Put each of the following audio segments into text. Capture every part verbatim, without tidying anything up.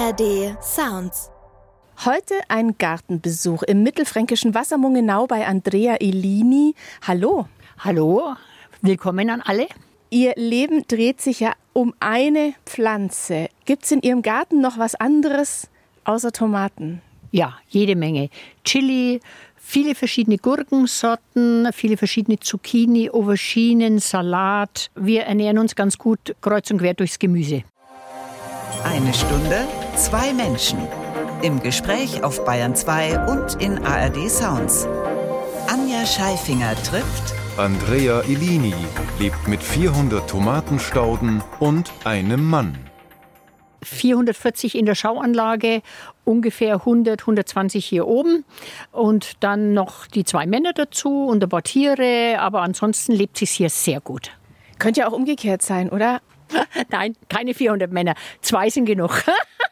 A R D Sounds. Heute ein Gartenbesuch im mittelfränkischen Wassermungenau bei Andrea Elini. Hallo. Hallo, willkommen an alle. Ihr Leben dreht sich ja um eine Pflanze. Gibt es in Ihrem Garten noch was anderes außer Tomaten? Ja, jede Menge. Chili, viele verschiedene Gurkensorten, viele verschiedene Zucchini, Auberginen, Salat. Wir ernähren uns ganz gut kreuz und quer durchs Gemüse. Eine Stunde, zwei Menschen. Im Gespräch auf Bayern zwei und in A R D Sounds. Anja Scheifinger trifft Andrea Elini, lebt mit vierhundert Tomatenstauden und einem Mann. vierhundertvierzig in der Schauanlage, ungefähr hundert, hundertzwanzig hier oben und dann noch die zwei Männer dazu und ein paar Tiere, aber ansonsten lebt es hier sehr gut. Könnte ja auch umgekehrt sein, oder? Nein, keine vierhundert Männer, zwei sind genug.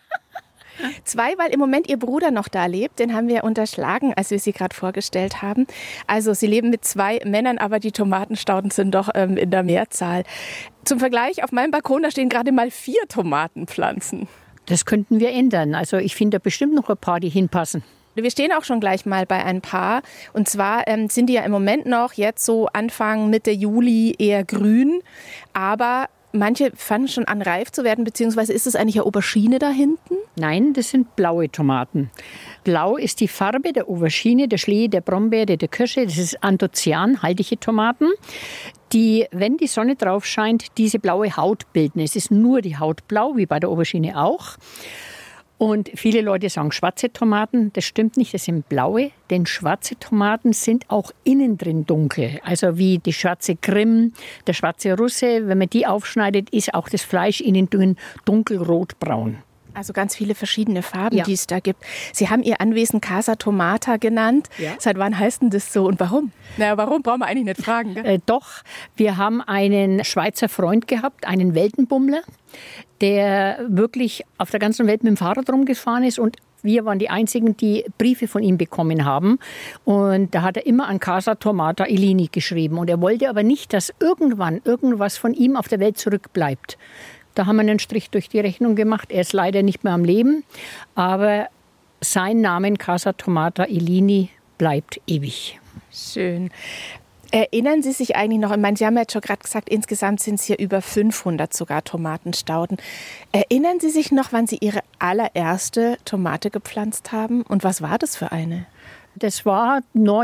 Zwei, weil im Moment Ihr Bruder noch da lebt. Den haben wir unterschlagen, als wir Sie gerade vorgestellt haben. Also Sie leben mit zwei Männern, aber die Tomatenstauden sind doch ähm, in der Mehrzahl. Zum Vergleich, auf meinem Balkon, da stehen gerade mal vier Tomatenpflanzen. Das könnten wir ändern. Also ich finde da bestimmt noch ein paar, die hinpassen. Wir stehen auch schon gleich mal bei ein paar. Und zwar ähm, sind die ja im Moment noch jetzt so Anfang, Mitte Juli eher grün. Aber manche fangen schon an, reif zu werden, beziehungsweise ist es eigentlich eine Aubergine da hinten? Nein, das sind blaue Tomaten. Blau ist die Farbe der Aubergine, der Schlee, der Brombeere, der Kirsche. Das ist Anthocyane-haltige Tomaten, die, wenn die Sonne drauf scheint, diese blaue Haut bilden. Es ist nur die Haut blau, wie bei der Aubergine auch. Und viele Leute sagen schwarze Tomaten. Das stimmt nicht, das sind blaue, denn schwarze Tomaten sind auch innen drin dunkel. Also wie die schwarze Krim, der schwarze Russe. Wenn man die aufschneidet, ist auch das Fleisch innen drin dunkelrotbraun. Also ganz viele verschiedene Farben, Ja. die es da gibt. Sie haben Ihr Anwesen Casa Tomata genannt. Ja. Seit wann heißt denn das so und warum? Naja, warum brauchen wir eigentlich nicht fragen. Gell? Äh, doch, wir haben einen Schweizer Freund gehabt, einen Weltenbummler, der wirklich auf der ganzen Welt mit dem Fahrrad rumgefahren ist und wir waren die Einzigen, die Briefe von ihm bekommen haben. Und da hat er immer an Casa Tomata Elini geschrieben. Und er wollte aber nicht, dass irgendwann irgendwas von ihm auf der Welt zurückbleibt. Da haben wir einen Strich durch die Rechnung gemacht. Er ist leider nicht mehr am Leben. Aber sein Name Casa Tomata Elini bleibt ewig. Schön. Erinnern Sie sich eigentlich noch, ich meine, Sie haben ja jetzt schon gerade gesagt, insgesamt sind es hier über fünfhundert sogar Tomatenstauden. Erinnern Sie sich noch, wann Sie Ihre allererste Tomate gepflanzt haben? Und was war das für eine? Das war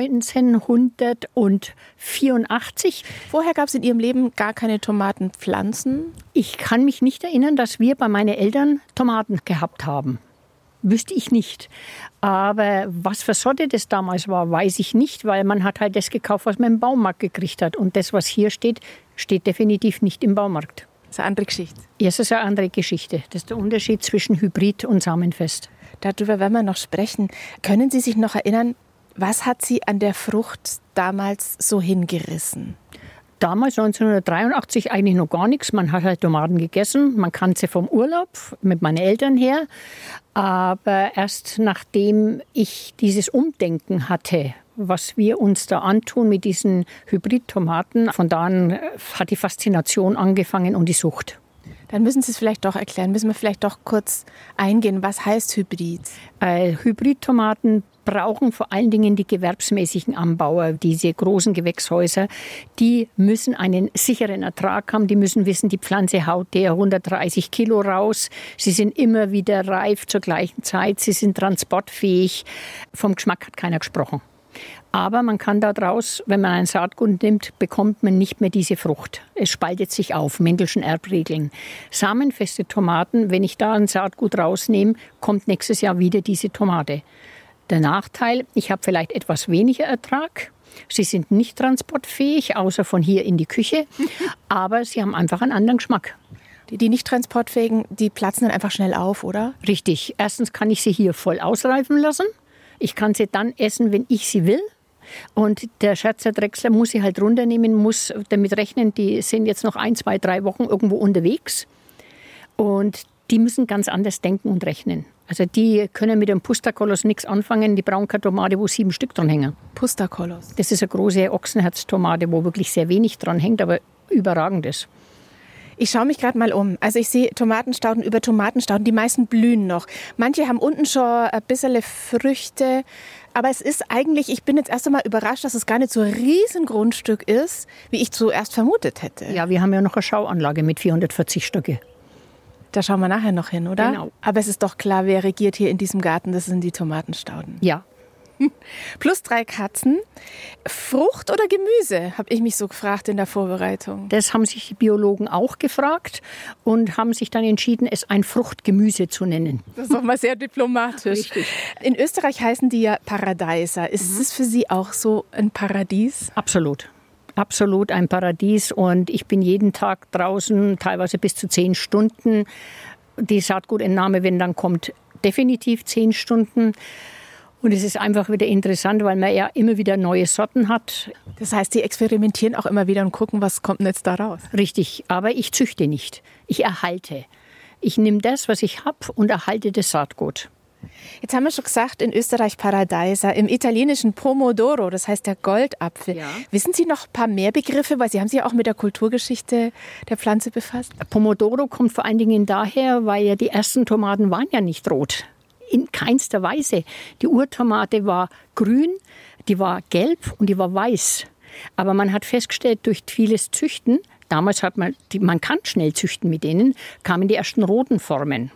neunzehnhundertvierundachtzig. Vorher gab es in Ihrem Leben gar keine Tomatenpflanzen? Ich kann mich nicht erinnern, dass wir bei meinen Eltern Tomaten gehabt haben. Wüsste ich nicht. Aber was für Sorte das damals war, weiß ich nicht, weil man hat halt das gekauft, was man im Baumarkt gekriegt hat. Und das, was hier steht, steht definitiv nicht im Baumarkt. Das ist eine andere Geschichte. Ja, das ist eine andere Geschichte. Das ist der Unterschied zwischen Hybrid und Samenfest. Darüber werden wir noch sprechen. Können Sie sich noch erinnern, was hat Sie an der Frucht damals so hingerissen? Damals neunzehnhundertdreiundachtzig eigentlich noch gar nichts. Man hat halt Tomaten gegessen. Man kannte sie vom Urlaub mit meinen Eltern her. Aber erst nachdem ich dieses Umdenken hatte, was wir uns da antun mit diesen Hybridtomaten, von da an hat die Faszination angefangen und die Sucht. Dann müssen Sie es vielleicht doch erklären, müssen wir vielleicht doch kurz eingehen. Was heißt Hybrid? Äh, Hybridtomaten brauchen vor allen Dingen die gewerbsmäßigen Anbauer, diese großen Gewächshäuser. Die müssen einen sicheren Ertrag haben, die müssen wissen, die Pflanze haut der hundertdreißig Kilo raus. Sie sind immer wieder reif zur gleichen Zeit, sie sind transportfähig. Vom Geschmack hat keiner gesprochen. Aber man kann daraus, wenn man ein Saatgut nimmt, bekommt man nicht mehr diese Frucht. Es spaltet sich auf, Mendelschen Erbregeln. Samenfeste Tomaten, wenn ich da ein Saatgut rausnehme, kommt nächstes Jahr wieder diese Tomate. Der Nachteil, ich habe vielleicht etwas weniger Ertrag. Sie sind nicht transportfähig, außer von hier in die Küche. Aber sie haben einfach einen anderen Geschmack. Die, die nicht transportfähigen, die platzen dann einfach schnell auf, oder? Richtig. Erstens kann ich sie hier voll ausreifen lassen. Ich kann sie dann essen, wenn ich sie will. Und der Scherzer Drechsler muss sie halt runternehmen, muss damit rechnen, die sind jetzt noch ein, zwei, drei Wochen irgendwo unterwegs. Und die müssen ganz anders denken und rechnen. Also die können mit dem Pusterkolos nichts anfangen. Die brauchen keine Tomate, wo sieben Stück dran hängen. Pusterkolos? Das ist eine große Ochsenherztomate, wo wirklich sehr wenig dran hängt, aber überragend ist. Ich schaue mich gerade mal um. Also ich sehe Tomatenstauden über Tomatenstauden. Die meisten blühen noch. Manche haben unten schon ein bisschen Früchte. Aber es ist eigentlich, ich bin jetzt erst einmal überrascht, dass es gar nicht so ein Riesengrundstück ist, wie ich zuerst vermutet hätte. Ja, wir haben ja noch eine Schauanlage mit vierhundertvierzig Stöcke. Da schauen wir nachher noch hin, oder? Genau. Aber es ist doch klar, wer regiert hier in diesem Garten, das sind die Tomatenstauden. Ja. Plus drei Katzen. Frucht oder Gemüse, habe ich mich so gefragt in der Vorbereitung. Das haben sich die Biologen auch gefragt und haben sich dann entschieden, es ein Fruchtgemüse zu nennen. Das ist doch mal sehr diplomatisch. Richtig. In Österreich heißen die ja Paradeiser. Ist Mhm. es für Sie auch so ein Paradies? Absolut. Absolut ein Paradies. Und ich bin jeden Tag draußen, teilweise bis zu zehn Stunden. Die Saatgutentnahme, wenn dann kommt, definitiv zehn Stunden. Und es ist einfach wieder interessant, weil man ja immer wieder neue Sorten hat. Das heißt, Sie experimentieren auch immer wieder und gucken, was kommt denn jetzt da raus? Richtig, aber ich züchte nicht. Ich erhalte. Ich nehme das, was ich habe und erhalte das Saatgut. Jetzt haben wir schon gesagt, in Österreich Paradeiser, im Italienischen Pomodoro, das heißt der Goldapfel. Ja. Wissen Sie noch ein paar mehr Begriffe, weil Sie haben sich ja auch mit der Kulturgeschichte der Pflanze befasst? Pomodoro kommt vor allen Dingen daher, weil ja die ersten Tomaten waren ja nicht rot. In keinster Weise. Die Urtomate war grün, die war gelb und die war weiß. Aber man hat festgestellt, durch vieles Züchten, damals hat man, die, man kann schnell züchten mit denen, kamen die ersten roten Formen.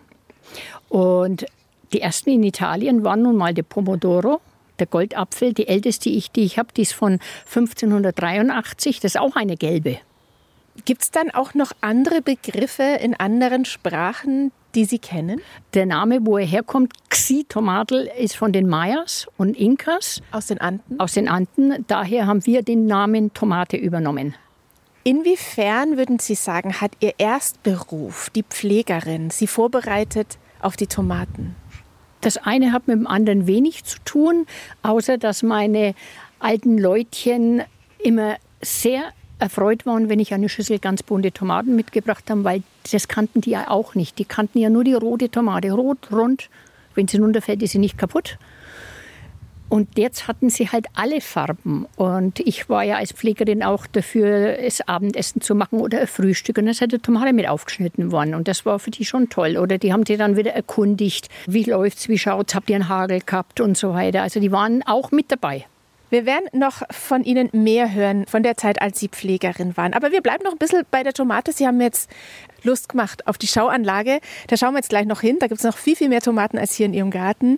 Und die ersten in Italien waren nun mal der Pomodoro, der Goldapfel. Die älteste, die ich, die ich habe, die ist von fünfzehnhundertdreiundachtzig. Das ist auch eine gelbe. Gibt es dann auch noch andere Begriffe in anderen Sprachen, die Sie kennen? Der Name, wo er herkommt, Xitomatl, ist von den Mayas und Inkas. Aus den Anden? Aus den Anden. Daher haben wir den Namen Tomate übernommen. Inwiefern, würden Sie sagen, hat Ihr Erstberuf, die Pflegerin, Sie vorbereitet auf die Tomaten? Das eine hat mit dem anderen wenig zu tun, außer dass meine alten Leutchen immer sehr erfreut waren, wenn ich eine Schüssel ganz bunte Tomaten mitgebracht habe, weil das kannten die ja auch nicht. Die kannten ja nur die rote Tomate, rot, rund. Wenn sie runterfällt, ist sie nicht kaputt. Und jetzt hatten sie halt alle Farben. Und ich war ja als Pflegerin auch dafür, das Abendessen zu machen oder ein Frühstück. Und da ist halt eine Tomate mit aufgeschnitten worden. Und das war für die schon toll. Oder die haben sie dann wieder erkundigt. Wie läuft's, wie schaut's, habt ihr einen Hagel gehabt und so weiter. Also die waren auch mit dabei. Wir werden noch von Ihnen mehr hören, von der Zeit, als Sie Pflegerin waren. Aber wir bleiben noch ein bisschen bei der Tomate. Sie haben jetzt Lust gemacht auf die Schauanlage. Da schauen wir jetzt gleich noch hin. Da gibt es noch viel, viel mehr Tomaten als hier in Ihrem Garten.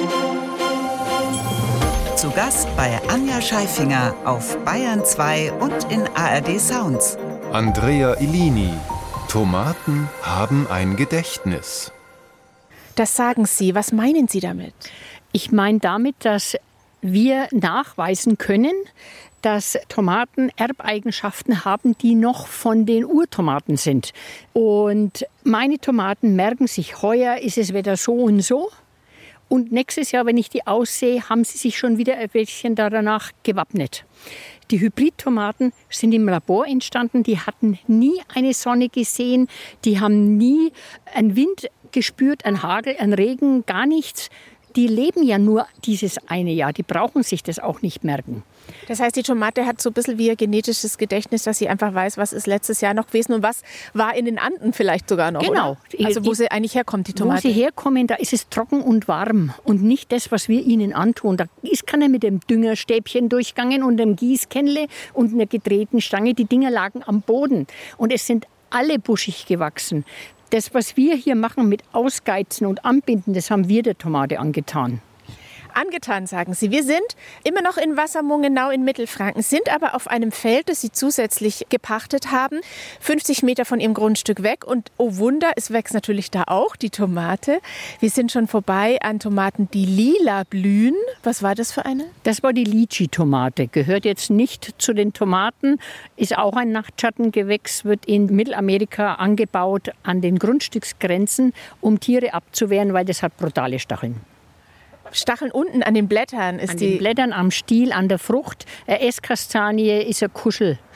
Zu Gast bei Anja Scheifinger auf Bayern zwei und in A R D Sounds. Andrea Illini. Tomaten haben ein Gedächtnis. Das sagen Sie. Was meinen Sie damit? Ich meine damit, dass wir nachweisen können, dass Tomaten Erbeigenschaften haben, die noch von den Urtomaten sind. Und meine Tomaten merken sich, heuer ist es wieder so und so. Und nächstes Jahr, wenn ich die aussehe, haben sie sich schon wieder ein bisschen danach gewappnet. Die Hybridtomaten sind im Labor entstanden. Die hatten nie eine Sonne gesehen. Die haben nie einen Wind gespürt, einen Hagel, einen Regen, gar nichts. Die leben ja nur dieses eine Jahr. Die brauchen sich das auch nicht merken. Das heißt, die Tomate hat so ein bisschen wie ein genetisches Gedächtnis, dass sie einfach weiß, was ist letztes Jahr noch gewesen und was war in den Anden vielleicht sogar noch. Genau. Oder? Also wo die, sie eigentlich herkommt, die Tomate. Wo sie herkommen, da ist es trocken und warm und nicht das, was wir ihnen antun. Da ist keiner mit dem Düngerstäbchen durchgegangen und einem Gießkennle und einer gedrehten Stange. Die Dinger lagen am Boden und es sind alle buschig gewachsen. Das, was wir hier machen mit Ausgeizen und Anbinden, das haben wir der Tomate angetan. Angetan, sagen Sie. Wir sind immer noch in Wassermungenau in Mittelfranken, sind aber auf einem Feld, das Sie zusätzlich gepachtet haben, fünfzig Meter von Ihrem Grundstück weg. Und oh Wunder, es wächst natürlich da auch die Tomate. Wir sind schon vorbei an Tomaten, die lila blühen. Was war das für eine? Das war die Lychee-Tomate. Gehört jetzt nicht zu den Tomaten, ist auch ein Nachtschattengewächs, wird in Mittelamerika angebaut an den Grundstücksgrenzen, um Tiere abzuwehren, weil das hat brutale Stacheln. Stacheln unten an den Blättern ist an die. den Blättern, am Stiel, an der Frucht. Eine Esskastanie ist ein Kuschel.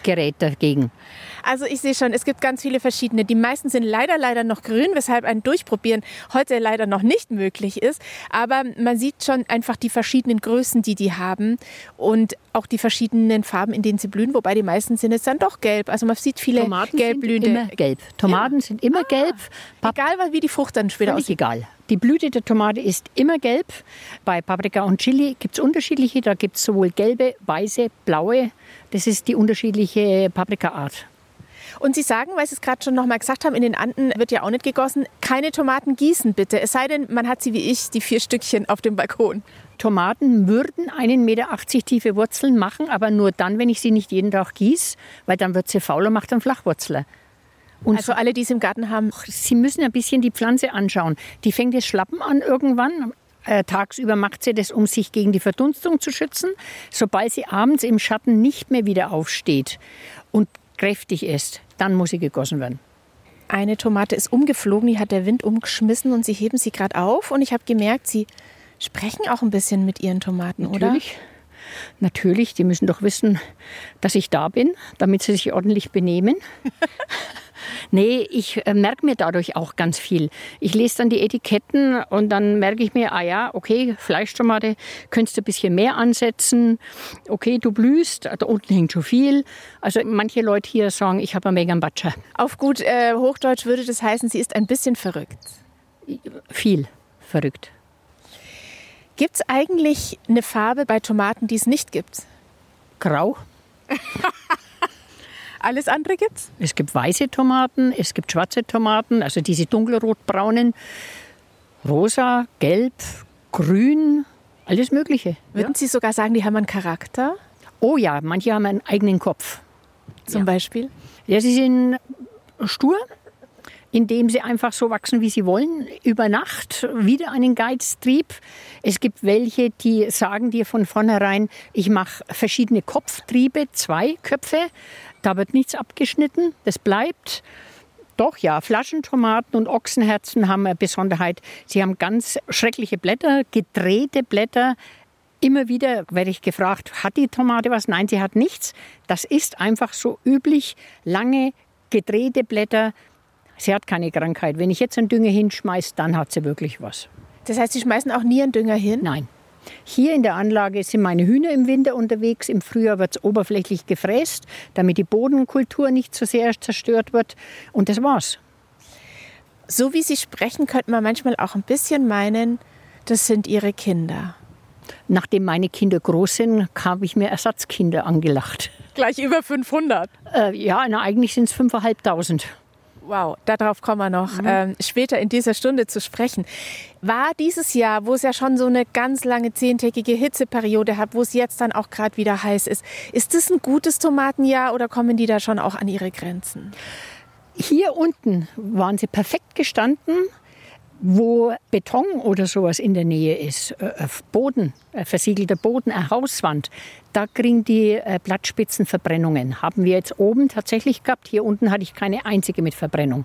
Gerät dagegen. Also ich sehe schon, es gibt ganz viele verschiedene. Die meisten sind leider, leider noch grün, weshalb ein Durchprobieren heute leider noch nicht möglich ist. Aber man sieht schon einfach die verschiedenen Größen, die die haben und auch die verschiedenen Farben, in denen sie blühen. Wobei die meisten sind jetzt dann doch gelb. Also man sieht viele Tomaten gelbblühende. sind immer gelb. Tomaten ja. sind immer ah, gelb. Pap- egal, wie die Frucht dann später aussieht. Egal. Die Blüte der Tomate ist immer gelb. Bei Paprika und Chili gibt es unterschiedliche. Da gibt es sowohl gelbe, weiße, blaue. Das ist die unterschiedliche Paprikaart. Und Sie sagen, weil Sie es gerade schon noch mal gesagt haben, in den Anden wird ja auch nicht gegossen, keine Tomaten gießen bitte. Es sei denn, man hat sie wie ich, die vier Stückchen auf dem Balkon. Tomaten würden einen Meter achtzig tiefe Wurzeln machen, aber nur dann, wenn ich sie nicht jeden Tag gieße, weil dann wird sie faul und macht dann Flachwurzler. Und also alle, die es im Garten haben. Sie müssen ein bisschen die Pflanze anschauen. Die fängt jetzt Schlappen an irgendwann. Äh, tagsüber macht sie das, um sich gegen die Verdunstung zu schützen. Sobald sie abends im Schatten nicht mehr wieder aufsteht und kräftig ist, dann muss sie gegossen werden. Eine Tomate ist umgeflogen, die hat der Wind umgeschmissen und Sie heben sie gerade auf. Und ich habe gemerkt, Sie sprechen auch ein bisschen mit Ihren Tomaten, Natürlich. oder? Natürlich, die müssen doch wissen, dass ich da bin, damit sie sich ordentlich benehmen. Nee, ich äh, merke mir dadurch auch ganz viel. Ich lese dann die Etiketten und dann merke ich mir, ah ja, okay, Fleischtomate, könntest du ein bisschen mehr ansetzen. Okay, du blühst, da unten hängt schon viel. Also manche Leute hier sagen, ich habe einen mega Batscher. Auf gut äh, Hochdeutsch würde das heißen, sie ist ein bisschen verrückt. Viel verrückt. Gibt es eigentlich eine Farbe bei Tomaten, die es nicht gibt? Grau. Alles andere gibt's? Es gibt weiße Tomaten, es gibt schwarze Tomaten, also diese dunkelrotbraunen, rosa, gelb, grün, alles Mögliche. Würden ja. Sie sogar sagen, die haben einen Charakter? Oh ja, manche haben einen eigenen Kopf. Zum ja. Beispiel? Ja, sie sind stur, indem sie einfach so wachsen, wie sie wollen. Über Nacht wieder einen Geiztrieb. Es gibt welche, die sagen dir von vornherein, ich mache verschiedene Kopftriebe, zwei Köpfe. Da wird nichts abgeschnitten, das bleibt. Doch, ja, Flaschentomaten und Ochsenherzen haben eine Besonderheit. Sie haben ganz schreckliche Blätter, gedrehte Blätter. Immer wieder werde ich gefragt, hat die Tomate was? Nein, sie hat nichts. Das ist einfach so üblich. Lange, gedrehte Blätter. Sie hat keine Krankheit. Wenn ich jetzt einen Dünger hinschmeiße, dann hat sie wirklich was. Das heißt, Sie schmeißen auch nie einen Dünger hin? Nein. Hier in der Anlage sind meine Hühner im Winter unterwegs. Im Frühjahr wird es oberflächlich gefräst, damit die Bodenkultur nicht so sehr zerstört wird. Und das war's. So wie Sie sprechen, könnte man manchmal auch ein bisschen meinen, das sind Ihre Kinder. Nachdem meine Kinder groß sind, habe ich mir Ersatzkinder angelacht. Gleich über fünfhundert? Äh, ja, na, eigentlich sind es fünftausendfünfhundert. Wow, darauf kommen wir noch mhm. ähm, später in dieser Stunde zu sprechen. War dieses Jahr, wo es ja schon so eine ganz lange zehntägige Hitzeperiode hat, wo es jetzt dann auch gerade wieder heiß ist, ist das ein gutes Tomatenjahr oder kommen die da schon auch an ihre Grenzen? Hier unten waren sie perfekt gestanden, wo Beton oder sowas in der Nähe ist, äh, Boden, äh, versiegelter Boden, eine Hauswand, da kriegen die äh, Blattspitzen Verbrennungen. Haben wir jetzt oben tatsächlich gehabt. Hier unten hatte ich keine einzige mit Verbrennung.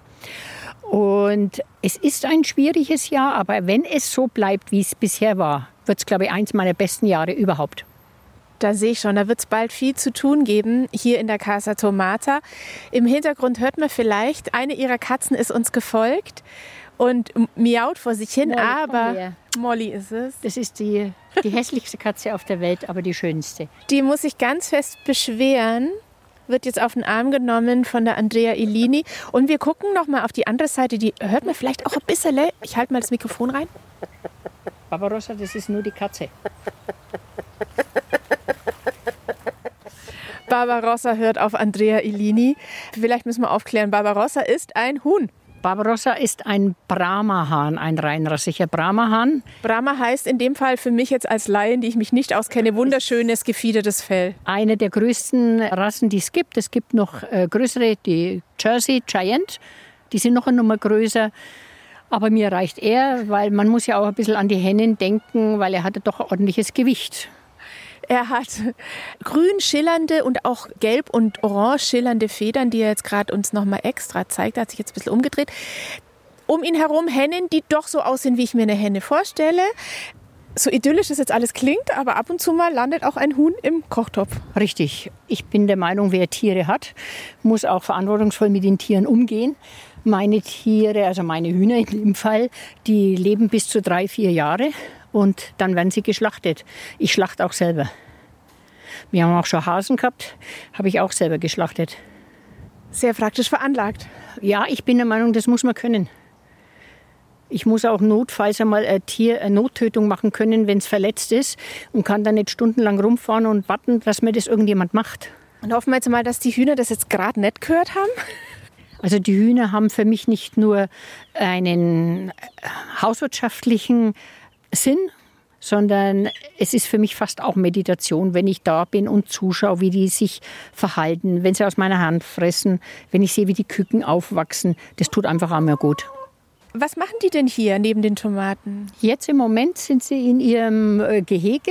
Und es ist ein schwieriges Jahr, aber wenn es so bleibt, wie es bisher war, wird es, glaube ich, eins meiner besten Jahre überhaupt. Da sehe ich schon, da wird es bald viel zu tun geben, hier in der Casa Tomata. Im Hintergrund hört man vielleicht, eine ihrer Katzen ist uns gefolgt und miaut vor sich hin, Molly, aber Molly ist es. Das ist die, die hässlichste Katze auf der Welt, aber die schönste. Die muss sich ganz fest beschweren, wird jetzt auf den Arm genommen von der Andrea Illini. Und wir gucken noch mal auf die andere Seite, die hört man vielleicht auch ein bisschen. Ich halte mal das Mikrofon rein. Barbarossa, das ist nur die Katze. Barbarossa hört auf Andrea Illini. Vielleicht müssen wir aufklären, Barbarossa ist ein Huhn. Barbarossa ist ein Brahma-Hahn, ein reinrassiger Brahma-Hahn. Brahma heißt in dem Fall für mich jetzt als Laien, die ich mich nicht auskenne, wunderschönes, gefiedertes Fell. Eine der größten Rassen, die es gibt. Es gibt noch äh, größere, die Jersey Giant. Die sind noch eine Nummer größer. Aber mir reicht er, weil man muss ja auch ein bisschen an die Hennen denken, weil er hatte doch ein ordentliches Gewicht. Er hat grün schillernde und auch gelb und orange schillernde Federn, die er jetzt gerade uns noch mal extra zeigt. Er hat sich jetzt ein bisschen umgedreht. Um ihn herum Hennen, die doch so aussehen, wie ich mir eine Henne vorstelle. So idyllisch das jetzt alles klingt, aber ab und zu mal landet auch ein Huhn im Kochtopf. Richtig. Ich bin der Meinung, wer Tiere hat, muss auch verantwortungsvoll mit den Tieren umgehen. Meine Tiere, also meine Hühner in dem Fall, die leben bis zu drei, vier Jahre und dann werden sie geschlachtet. Ich schlachte auch selber. Wir haben auch schon Hasen gehabt, habe ich auch selber geschlachtet. Sehr praktisch veranlagt. Ja, ich bin der Meinung, das muss man können. Ich muss auch notfalls einmal ein Tier eine Nottötung machen können, wenn es verletzt ist und kann dann nicht stundenlang rumfahren und warten, dass mir das irgendjemand macht. Und hoffen wir jetzt mal, dass die Hühner das jetzt gerade nicht gehört haben. Also die Hühner haben für mich nicht nur einen hauswirtschaftlichen Sinn, sondern es ist für mich fast auch Meditation, wenn ich da bin und zuschaue, wie die sich verhalten, wenn sie aus meiner Hand fressen, wenn ich sehe, wie die Küken aufwachsen. Das tut einfach auch mir gut. Was machen die denn hier neben den Tomaten? Jetzt im Moment sind sie in ihrem Gehege,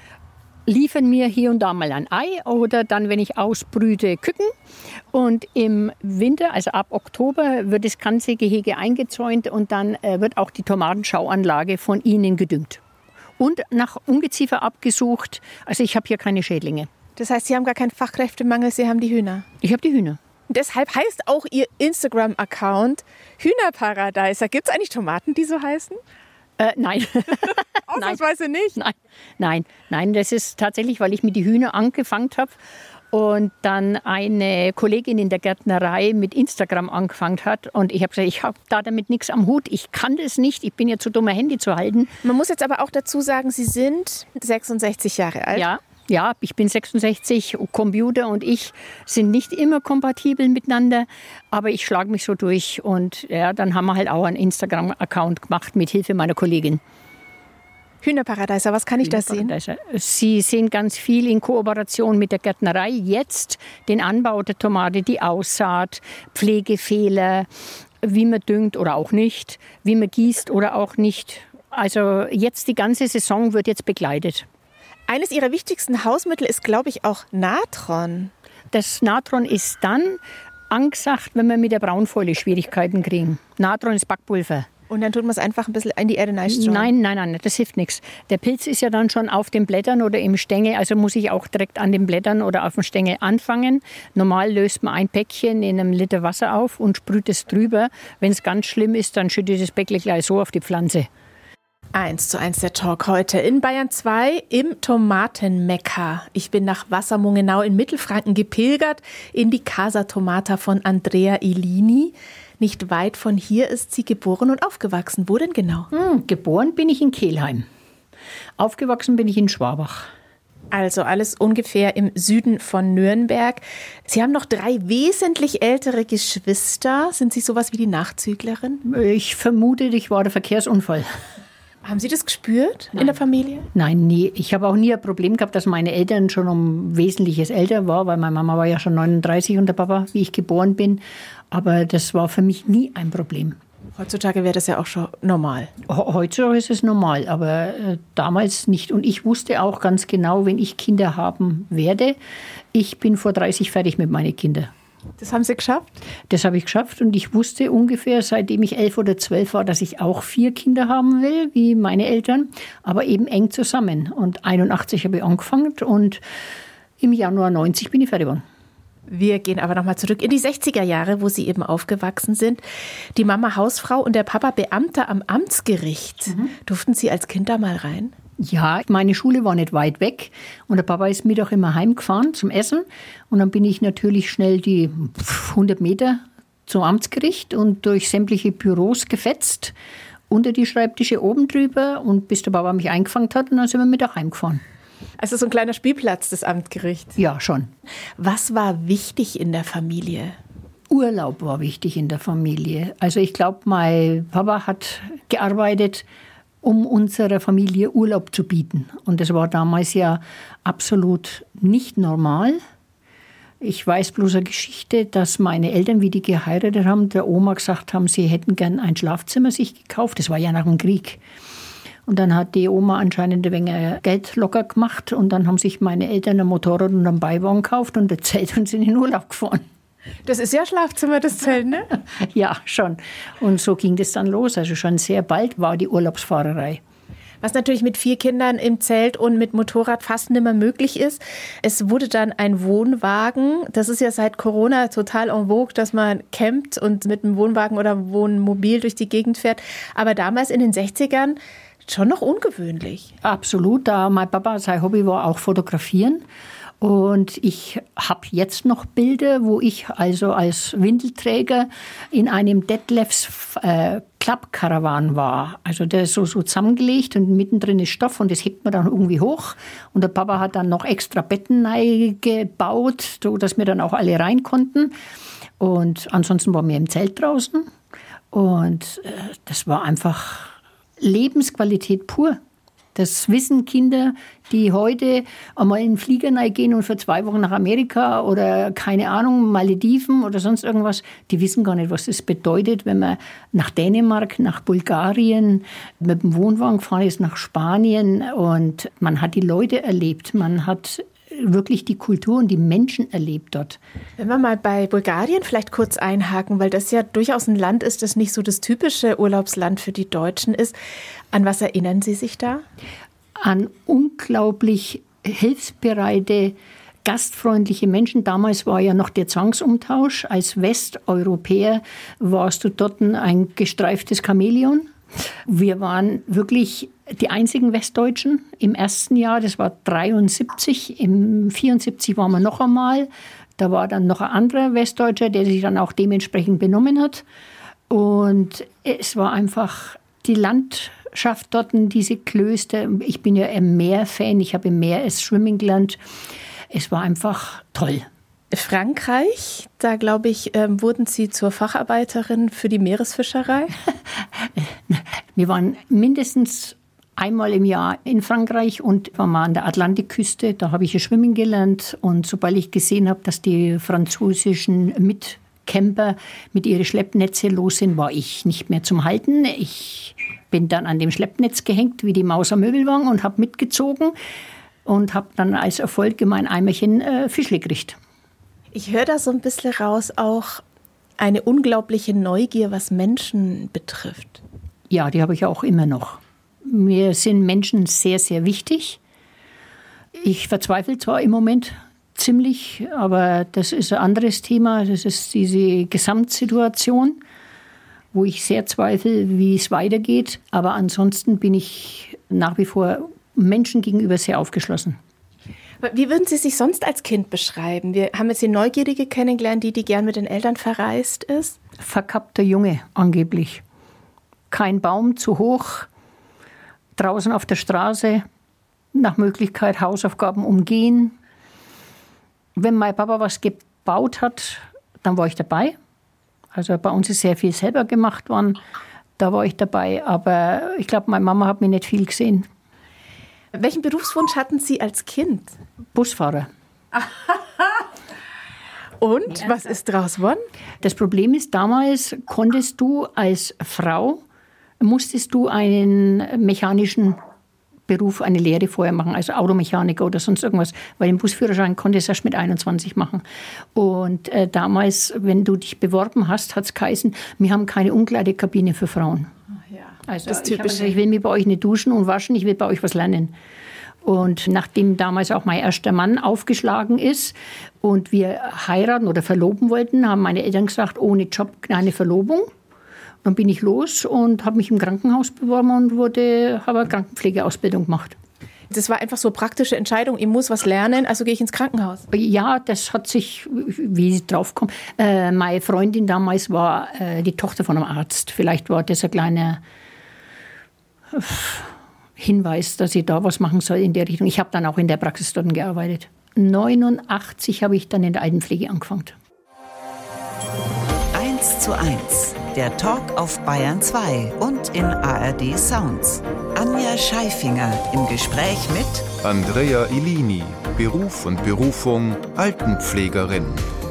liefern mir hier und da mal ein Ei oder dann, wenn ich ausbrüte, Küken. Und im Winter, also ab Oktober, wird das ganze Gehege eingezäunt und dann wird auch die Tomatenschauanlage von ihnen gedüngt. Und nach Ungeziefer abgesucht. Also ich habe hier keine Schädlinge. Das heißt, Sie haben gar keinen Fachkräftemangel, Sie haben die Hühner? Ich habe die Hühner. Und deshalb heißt auch Ihr Instagram-Account Hühnerparadiser. Gibt es eigentlich Tomaten, die so heißen? Äh, nein. Ausnahmsweise nicht? Nein, nein, nein. Das ist tatsächlich, weil ich mit die Hühner angefangen habe und dann eine Kollegin in der Gärtnerei mit Instagram angefangen hat. Und ich habe gesagt, ich habe da damit nichts am Hut. Ich kann das nicht. Ich bin ja zu dumm, ein Handy zu halten. Man muss jetzt aber auch dazu sagen, Sie sind sechsundsechzig Jahre alt. Ja. Ja, ich bin sechsundsechzig, Computer und ich sind nicht immer kompatibel miteinander, aber ich schlage mich so durch und ja, dann haben wir halt auch einen Instagram-Account gemacht mit Hilfe meiner Kollegin. Hühnerparadiser, was kann ich da sehen? Sie sehen ganz viel in Kooperation mit der Gärtnerei. Jetzt den Anbau der Tomate, die Aussaat, Pflegefehler, wie man düngt oder auch nicht, wie man gießt oder auch nicht. Also jetzt die ganze Saison wird jetzt begleitet. Eines Ihrer wichtigsten Hausmittel ist, glaube ich, auch Natron. Das Natron ist dann angesagt, wenn wir mit der Braunfäule Schwierigkeiten kriegen. Natron ist Backpulver. Und dann tut man es einfach ein bisschen in die Erde reinstreuen? Nein, nein, nein, das hilft nichts. Der Pilz ist ja dann schon auf den Blättern oder im Stängel, also muss ich auch direkt an den Blättern oder auf dem Stängel anfangen. Normal löst man ein Päckchen in einem Liter Wasser auf und sprüht es drüber. Wenn es ganz schlimm ist, dann schüttet das Päckchen gleich so auf die Pflanze. Eins zu eins der Talk heute in Bayern zwei im Tomatenmekka. Ich bin nach Wassermungenau in Mittelfranken gepilgert in die Casa Tomata von Andrea Ilini. Nicht weit von hier ist sie geboren und aufgewachsen. Wo denn genau? Hm, geboren bin ich in Kelheim. Aufgewachsen bin ich in Schwabach. Also alles ungefähr im Süden von Nürnberg. Sie haben noch drei wesentlich ältere Geschwister. Sind Sie sowas wie die Nachzüglerin? Ich vermute, ich war der Verkehrsunfall. Haben Sie das gespürt Nein. in der Familie? Nein, nie. Ich habe auch nie ein Problem gehabt, dass meine Eltern schon um Wesentliches älter waren, weil meine Mama war ja schon neununddreißig und der Papa, wie ich geboren bin. Aber das war für mich nie ein Problem. Heutzutage wäre das ja auch schon normal. Heutzutage ist es normal, aber äh, damals nicht. Und ich wusste auch ganz genau, wenn ich Kinder haben werde, ich bin vor dreißig fertig mit meinen Kindern. Das haben Sie geschafft? Das habe ich geschafft und ich wusste ungefähr, seitdem ich elf oder zwölf war, dass ich auch vier Kinder haben will, wie meine Eltern, aber eben eng zusammen. Und einundachtzig habe ich angefangen und im Januar neunzig bin ich fertig geworden. Wir gehen aber nochmal zurück in die sechziger Jahre, wo Sie eben aufgewachsen sind. Die Mama Hausfrau und der Papa Beamter am Amtsgericht. Mhm. Durften Sie als Kind da mal rein? Ja, meine Schule war nicht weit weg und der Papa ist mit auch immer heimgefahren zum Essen. Und dann bin ich natürlich schnell die hundert Meter zum Amtsgericht und durch sämtliche Büros gefetzt, unter die Schreibtische oben drüber und bis der Papa mich eingefangen hat und dann sind wir mit auch heimgefahren. Also so ein kleiner Spielplatz des Amtsgerichts? Ja, schon. Was war wichtig in der Familie? Urlaub war wichtig in der Familie. Also ich glaube, mein Papa hat gearbeitet, um unserer Familie Urlaub zu bieten. Und das war damals ja absolut nicht normal. Ich weiß bloß eine Geschichte, dass meine Eltern, wie die geheiratet haben, der Oma gesagt haben, sie hätten gern ein Schlafzimmer sich gekauft. Das war ja nach dem Krieg. Und dann hat die Oma anscheinend ein wenig Geld locker gemacht. Und dann haben sich meine Eltern ein Motorrad und einen Beiwagen gekauft und ein Zelt und sind in den Urlaub gefahren. Das ist ja Schlafzimmer, das Zelt, ne? Ja, schon. Und so ging das dann los. Also schon sehr bald war die Urlaubsfahrerei. Was natürlich mit vier Kindern im Zelt und mit Motorrad fast nicht mehr möglich ist. Es wurde dann ein Wohnwagen. Das ist ja seit Corona total en vogue, dass man campt und mit einem Wohnwagen oder Wohnmobil durch die Gegend fährt. Aber damals in den sechzigern schon noch ungewöhnlich. Absolut. Da mein Papa, sein Hobby war auch Fotografieren. Und ich habe jetzt noch Bilder, wo ich also als Windelträger in einem Detlefs äh, Klappkarawan war. Also der ist so, so zusammengelegt und mittendrin ist Stoff und das hebt man dann irgendwie hoch. Und der Papa hat dann noch extra Betten gebaut, so dass wir dann auch alle rein konnten. Und ansonsten waren wir im Zelt draußen. Und äh, das war einfach Lebensqualität pur. Das wissen Kinder, die heute einmal in den Flieger gehen und für zwei Wochen nach Amerika oder, keine Ahnung, Malediven oder sonst irgendwas, die wissen gar nicht, was das bedeutet, wenn man nach Dänemark, nach Bulgarien mit dem Wohnwagen gefahren ist, nach Spanien. Und man hat die Leute erlebt, man hat wirklich die Kultur und die Menschen erlebt dort. Wenn wir mal bei Bulgarien vielleicht kurz einhaken, weil das ja durchaus ein Land ist, das nicht so das typische Urlaubsland für die Deutschen ist. An was erinnern Sie sich da? An unglaublich hilfsbereite, gastfreundliche Menschen. Damals war ja noch der Zwangsumtausch. Als Westeuropäer warst du dort ein gestreiftes Chamäleon. Wir waren wirklich die einzigen Westdeutschen im ersten Jahr. Das war dreiundsiebzig. Im vierundsiebzig waren wir noch einmal. Da war dann noch ein anderer Westdeutscher, der sich dann auch dementsprechend benommen hat. Und es war einfach die Landschaft dort, diese Klöster. Ich bin ja ein Meerfan. Ich habe im Meer erst schwimmen gelernt. Es war einfach toll. Frankreich, da glaube ich, ähm, wurden Sie zur Facharbeiterin für die Meeresfischerei? Wir waren mindestens einmal im Jahr in Frankreich und waren mal an der Atlantikküste. Da habe ich ja schwimmen gelernt. Und sobald ich gesehen habe, dass die französischen Mitcamper mit ihren Schleppnetze los sind, war ich nicht mehr zum Halten. Ich bin dann an dem Schleppnetz gehängt wie die Maus am Möbelwagen und habe mitgezogen und habe dann als Erfolg mein Eimerchen äh, Fischle gekriegt. Ich höre da so ein bisschen raus auch eine unglaubliche Neugier, was Menschen betrifft. Ja, die habe ich auch immer noch. Mir sind Menschen sehr, sehr wichtig. Ich verzweifle zwar im Moment ziemlich, aber das ist ein anderes Thema. Das ist diese Gesamtsituation, wo ich sehr zweifle, wie es weitergeht. Aber ansonsten bin ich nach wie vor Menschen gegenüber sehr aufgeschlossen. Wie würden Sie sich sonst als Kind beschreiben? Wir haben jetzt die Neugierige kennengelernt, die, die gern mit den Eltern verreist ist. Verkappter Junge, angeblich. Kein Baum zu hoch, draußen auf der Straße, nach Möglichkeit Hausaufgaben umgehen. Wenn mein Papa was gebaut hat, dann war ich dabei. Also bei uns ist sehr viel selber gemacht worden, da war ich dabei. Aber ich glaube, meine Mama hat mich nicht viel gesehen. Welchen Berufswunsch hatten Sie als Kind? Busfahrer. Und ja. Was ist draus geworden? Das Problem ist, damals konntest du als Frau, musstest du einen mechanischen Beruf, eine Lehre vorher machen, also Automechaniker oder sonst irgendwas, weil den Busführerschein konntest du erst mit einundzwanzig machen. Und äh, damals, wenn du dich beworben hast, hat es geheißen, wir haben keine Umkleidekabine für Frauen. Also das ich, gesagt, ich will mich bei euch nicht duschen und waschen, ich will bei euch was lernen. Und nachdem damals auch mein erster Mann aufgeschlagen ist und wir heiraten oder verloben wollten, haben meine Eltern gesagt, ohne Job keine Verlobung. Dann bin ich los und habe mich im Krankenhaus beworben und wurde, habe eine Krankenpflegeausbildung gemacht. Das war einfach so eine praktische Entscheidung, ich muss was lernen, also gehe ich ins Krankenhaus. Ja, das hat sich, wie ich drauf komme, äh, meine Freundin damals war äh, die Tochter von einem Arzt. Vielleicht war das ein kleiner Hinweis, dass ich da was machen soll in der Richtung. Ich habe dann auch in der Praxis dort gearbeitet. neunundachtzig habe ich dann in der Altenpflege angefangen. eins zu eins, der Talk auf Bayern zwei und in A R D Sounds. Anja Scheifinger im Gespräch mit Andrea Ilini, Beruf und Berufung Altenpflegerin.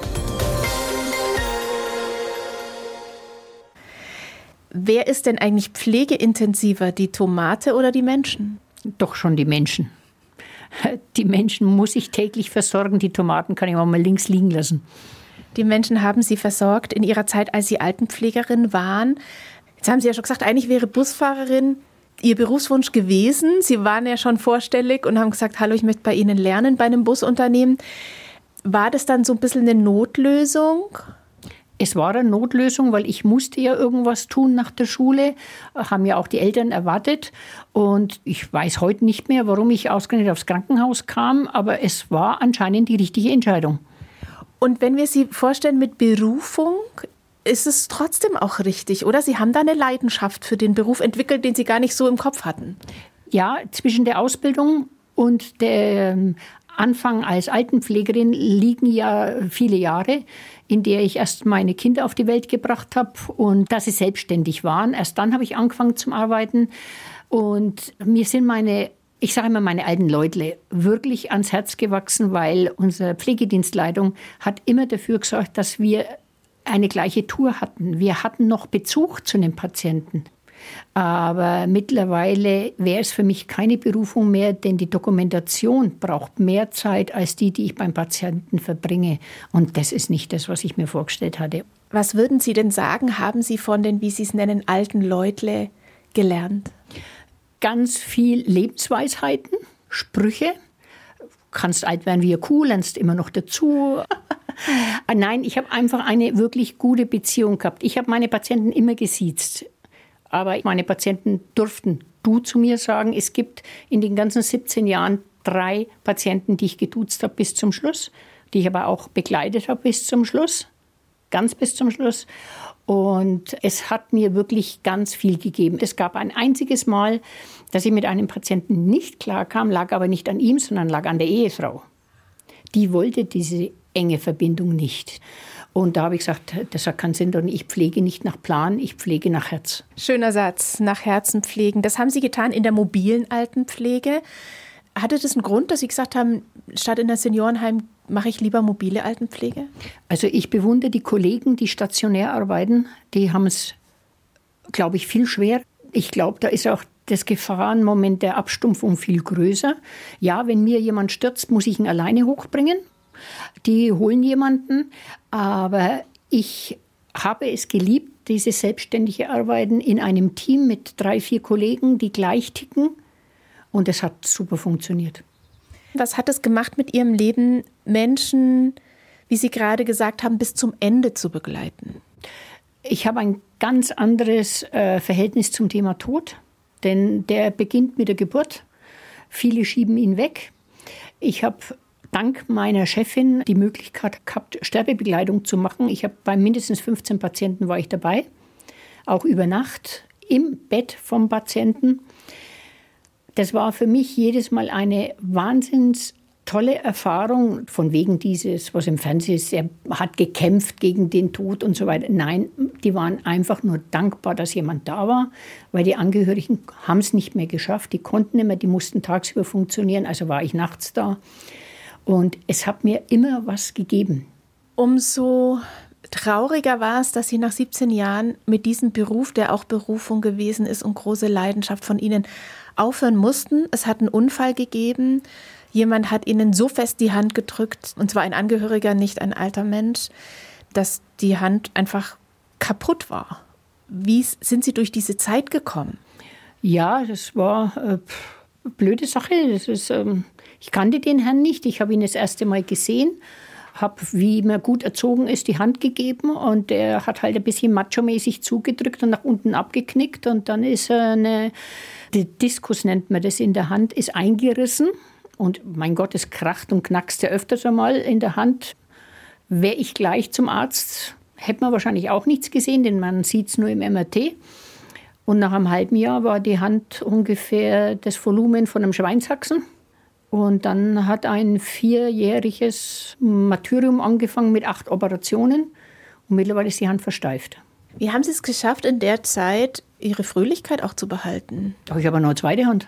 Wer ist denn eigentlich pflegeintensiver, die Tomate oder die Menschen? Doch schon die Menschen. Die Menschen muss ich täglich versorgen, die Tomaten kann ich auch mal links liegen lassen. Die Menschen haben Sie versorgt in Ihrer Zeit, als Sie Altenpflegerin waren. Jetzt haben Sie ja schon gesagt, eigentlich wäre Busfahrerin Ihr Berufswunsch gewesen? Sie waren ja schon vorstellig und haben gesagt, hallo, ich möchte bei Ihnen lernen, bei einem Busunternehmen. War das dann so ein bisschen eine Notlösung? Es war eine Notlösung, weil ich musste ja irgendwas tun nach der Schule, haben ja auch die Eltern erwartet. Und ich weiß heute nicht mehr, warum ich ausgerechnet aufs Krankenhaus kam, aber es war anscheinend die richtige Entscheidung. Und wenn wir Sie vorstellen mit Berufung, ist es trotzdem auch richtig, oder? Sie haben da eine Leidenschaft für den Beruf entwickelt, den Sie gar nicht so im Kopf hatten. Ja, zwischen der Ausbildung und dem Anfang als Altenpflegerin liegen ja viele Jahre, in der ich erst meine Kinder auf die Welt gebracht habe und dass sie selbstständig waren. Erst dann habe ich angefangen zum Arbeiten. Und mir sind meine, ich sage immer meine alten Leute, wirklich ans Herz gewachsen, weil unsere Pflegedienstleitung hat immer dafür gesorgt, dass wir eine gleiche Tour hatten. Wir hatten noch Bezug zu den Patienten. Aber mittlerweile wäre es für mich keine Berufung mehr, denn die Dokumentation braucht mehr Zeit als die, die ich beim Patienten verbringe. Und das ist nicht das, was ich mir vorgestellt hatte. Was würden Sie denn sagen, haben Sie von den, wie Sie es nennen, alten Leutle gelernt? Ganz viel Lebensweisheiten, Sprüche. Kannst alt werden wie eine Kuh, lernst immer noch dazu. Nein, ich habe einfach eine wirklich gute Beziehung gehabt. Ich habe meine Patienten immer gesiezt. Aber meine Patienten durften du zu mir sagen. Es gibt in den ganzen siebzehn Jahren drei Patienten, die ich geduzt habe bis zum Schluss, die ich aber auch begleitet habe bis zum Schluss, ganz bis zum Schluss. Und es hat mir wirklich ganz viel gegeben. Es gab ein einziges Mal, dass ich mit einem Patienten nicht klarkam, lag aber nicht an ihm, sondern lag an der Ehefrau. Die wollte diese enge Verbindung nicht. Und da habe ich gesagt, das hat keinen Sinn, denn ich pflege nicht nach Plan, ich pflege nach Herz. Schöner Satz, nach Herzen pflegen. Das haben Sie getan in der mobilen Altenpflege. Hatte das einen Grund, dass Sie gesagt haben, statt in der Seniorenheim mache ich lieber mobile Altenpflege? Also ich bewundere die Kollegen, die stationär arbeiten. Die haben es, glaube ich, viel schwer. Ich glaube, da ist auch das Gefahrenmoment der Abstumpfung viel größer. Ja, wenn mir jemand stürzt, muss ich ihn alleine hochbringen. Die holen jemanden, aber ich habe es geliebt, dieses selbstständige Arbeiten in einem Team mit drei, vier Kollegen, die gleich ticken, und es hat super funktioniert. Was hat es gemacht mit Ihrem Leben, Menschen, wie Sie gerade gesagt haben, bis zum Ende zu begleiten? Ich habe ein ganz anderes äh, Verhältnis zum Thema Tod, denn der beginnt mit der Geburt. Viele schieben ihn weg. Ich habe dank meiner Chefin die Möglichkeit gehabt, Sterbebegleitung zu machen. Ich habe bei mindestens fünfzehn Patienten war ich dabei, auch über Nacht im Bett vom Patienten. Das war für mich jedes Mal eine wahnsinns tolle Erfahrung, von wegen dieses, was im Fernsehen ist, er hat gekämpft gegen den Tod und so weiter. Nein, die waren einfach nur dankbar, dass jemand da war, weil die Angehörigen haben es nicht mehr geschafft. Die konnten nicht mehr, die mussten tagsüber funktionieren, also war ich nachts da. Und es hat mir immer was gegeben. Umso trauriger war es, dass Sie nach siebzehn Jahren mit diesem Beruf, der auch Berufung gewesen ist und große Leidenschaft von Ihnen, aufhören mussten. Es hat einen Unfall gegeben. Jemand hat Ihnen so fest die Hand gedrückt, und zwar ein Angehöriger, nicht ein alter Mensch, dass die Hand einfach kaputt war. Wie sind Sie durch diese Zeit gekommen? Ja, das war eine blöde Sache. Das ist... Ähm Ich kannte den Herrn nicht. Ich habe ihn das erste Mal gesehen, habe, wie man gut erzogen ist, die Hand gegeben. Und er hat halt ein bisschen macho-mäßig zugedrückt und nach unten abgeknickt. Und dann ist eine, der Diskus nennt man das in der Hand, ist eingerissen. Und mein Gott, es kracht und knackst ja öfters einmal in der Hand. Wäre ich gleich zum Arzt, hätte man wahrscheinlich auch nichts gesehen, denn man sieht es nur im M R T. Und nach einem halben Jahr war die Hand ungefähr das Volumen von einem Schweinshaxen. Und dann hat ein vierjähriges Martyrium angefangen mit acht Operationen. Und mittlerweile ist die Hand versteift. Wie haben Sie es geschafft, in der Zeit Ihre Fröhlichkeit auch zu behalten? Doch, ich habe noch eine zweite Hand.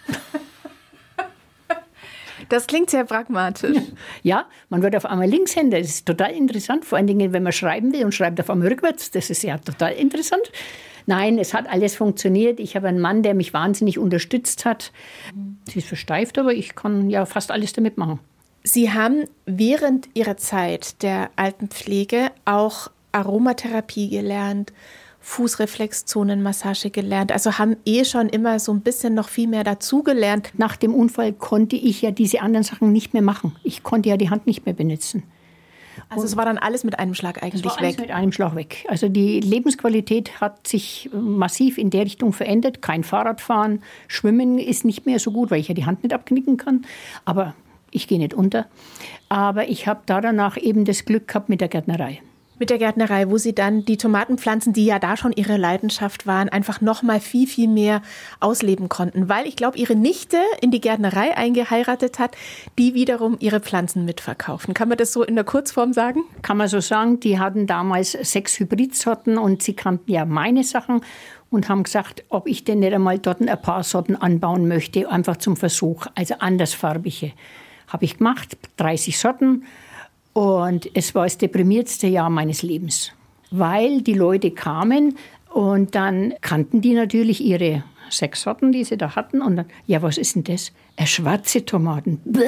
Das klingt sehr pragmatisch. Ja, man wird auf einmal Linkshänder. Das ist total interessant. Vor allen Dingen, wenn man schreiben will und schreibt auf einmal rückwärts. Das ist ja total interessant. Nein, es hat alles funktioniert. Ich habe einen Mann, der mich wahnsinnig unterstützt hat. Sie ist versteift, aber ich kann ja fast alles damit machen. Sie haben während Ihrer Zeit der Altenpflege auch Aromatherapie gelernt, Fußreflexzonenmassage gelernt. Also haben eh schon immer so ein bisschen noch viel mehr dazugelernt. Nach dem Unfall konnte ich ja diese anderen Sachen nicht mehr machen. Ich konnte ja die Hand nicht mehr benutzen. Also und es war dann alles mit einem Schlag eigentlich es war weg? Alles mit einem Schlag weg. Also die Lebensqualität hat sich massiv in der Richtung verändert. Kein Fahrradfahren, Schwimmen ist nicht mehr so gut, weil ich ja die Hand nicht abknicken kann. Aber ich gehe nicht unter. Aber ich habe da danach eben das Glück gehabt mit der Gärtnerei. Mit der Gärtnerei, wo Sie dann die Tomatenpflanzen, die ja da schon Ihre Leidenschaft waren, einfach noch mal viel, viel mehr ausleben konnten. Weil ich glaube, Ihre Nichte in die Gärtnerei eingeheiratet hat, die wiederum ihre Pflanzen mitverkaufen. Kann man das so in der Kurzform sagen? Kann man so sagen. Die hatten damals sechs Hybridsorten und sie kannten ja meine Sachen und haben gesagt, ob ich denn nicht einmal dort ein paar Sorten anbauen möchte, einfach zum Versuch. Also andersfarbige. Habe ich gemacht, dreißig Sorten. Und es war das deprimiertste Jahr meines Lebens, weil die Leute kamen und dann kannten die natürlich ihre sechs Sorten, die sie da hatten. Und dann, ja, was ist denn das? Äh, schwarze Tomaten. Bäh!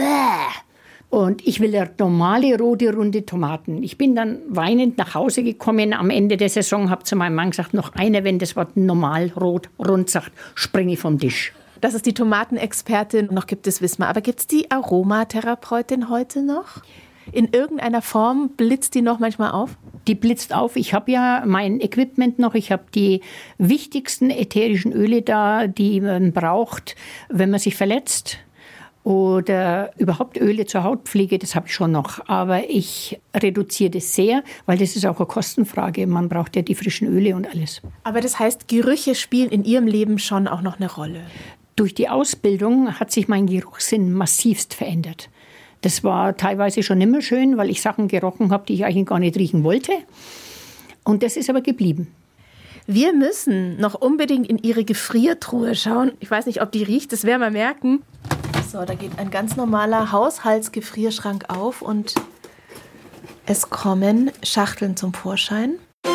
Und ich will ja normale, rote, runde Tomaten. Ich bin dann weinend nach Hause gekommen am Ende der Saison, habe zu meinem Mann gesagt, noch eine, wenn das Wort normal, rot, rund sagt, springe ich vom Tisch. Das ist die Tomatenexpertin. Noch gibt es Wismar. Aber gibt es die Aromatherapeutin heute noch? In irgendeiner Form blitzt die noch manchmal auf? Die blitzt auf. Ich habe ja mein Equipment noch. Ich habe die wichtigsten ätherischen Öle da, die man braucht, wenn man sich verletzt. Oder überhaupt Öle zur Hautpflege, das habe ich schon noch. Aber ich reduziere das sehr, weil das ist auch eine Kostenfrage. Man braucht ja die frischen Öle und alles. Aber das heißt, Gerüche spielen in Ihrem Leben schon auch noch eine Rolle? Durch die Ausbildung hat sich mein Geruchssinn massivst verändert. Das war teilweise schon immer schön, weil ich Sachen gerochen habe, die ich eigentlich gar nicht riechen wollte. Und das ist aber geblieben. Wir müssen noch unbedingt in Ihre Gefriertruhe schauen. Ich weiß nicht, ob die riecht, das werden wir merken. So, da geht ein ganz normaler Haushaltsgefrierschrank auf und es kommen Schachteln zum Vorschein.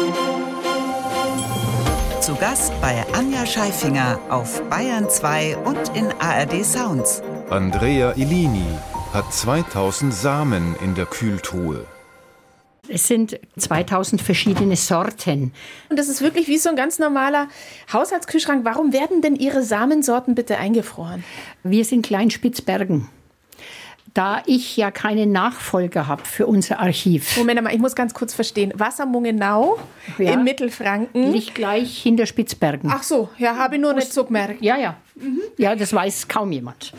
Zu Gast bei Anja Scheifinger auf Bayern zwei und in A R D Sounds. Andrea Ilini hat zweitausend Samen in der Kühltruhe. Es sind zweitausend verschiedene Sorten. Und das ist wirklich wie so ein ganz normaler Haushaltskühlschrank. Warum werden denn Ihre Samensorten bitte eingefroren? Wir sind Kleinspitzbergen. Da ich ja keinen Nachfolger habe für unser Archiv. Moment mal, ich muss ganz kurz verstehen. Wassermungenau ja. im Mittelfranken. Nicht gleich hinter Spitzbergen. Ach so, ja, habe ich nur nicht so gemerkt. Ja, ja. Mhm. Ja, das weiß kaum jemand.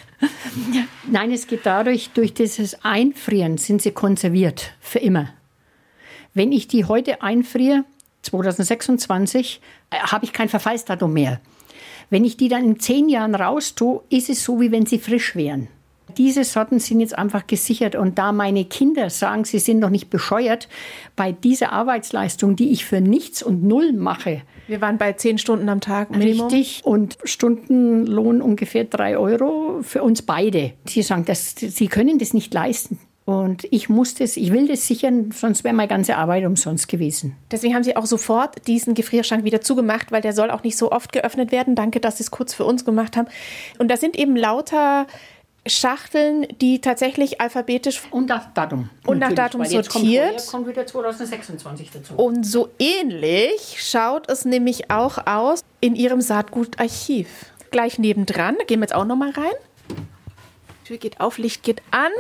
Nein, es geht dadurch, durch dieses Einfrieren sind sie konserviert, für immer. Wenn ich die heute einfriere, zwanzig sechsundzwanzig, äh, habe ich kein Verfallsdatum mehr. Wenn ich die dann in zehn Jahren raus tue, ist es so, wie wenn sie frisch wären. Diese Sorten sind jetzt einfach gesichert. Und da meine Kinder sagen, sie sind noch nicht bescheuert, bei dieser Arbeitsleistung, die ich für nichts und null mache. Wir waren bei zehn Stunden am Tag Minimum. Richtig. Und Stundenlohn ungefähr drei Euro für uns beide. Sie sagen, das, sie können das nicht leisten. Und ich muss das, ich will das sichern, sonst wäre meine ganze Arbeit umsonst gewesen. Deswegen haben Sie auch sofort diesen Gefrierschrank wieder zugemacht, weil der soll auch nicht so oft geöffnet werden. Danke, dass Sie es kurz für uns gemacht haben. Und da sind eben lauter Schachteln, die tatsächlich alphabetisch und nach Datum, und nach Datum sortiert. Jetzt kommt wieder zwanzig sechsundzwanzig dazu. Und so ähnlich schaut es nämlich auch aus in Ihrem Saatgutarchiv. Gleich nebendran, da gehen wir jetzt auch noch mal rein. Tür geht auf, Licht geht an.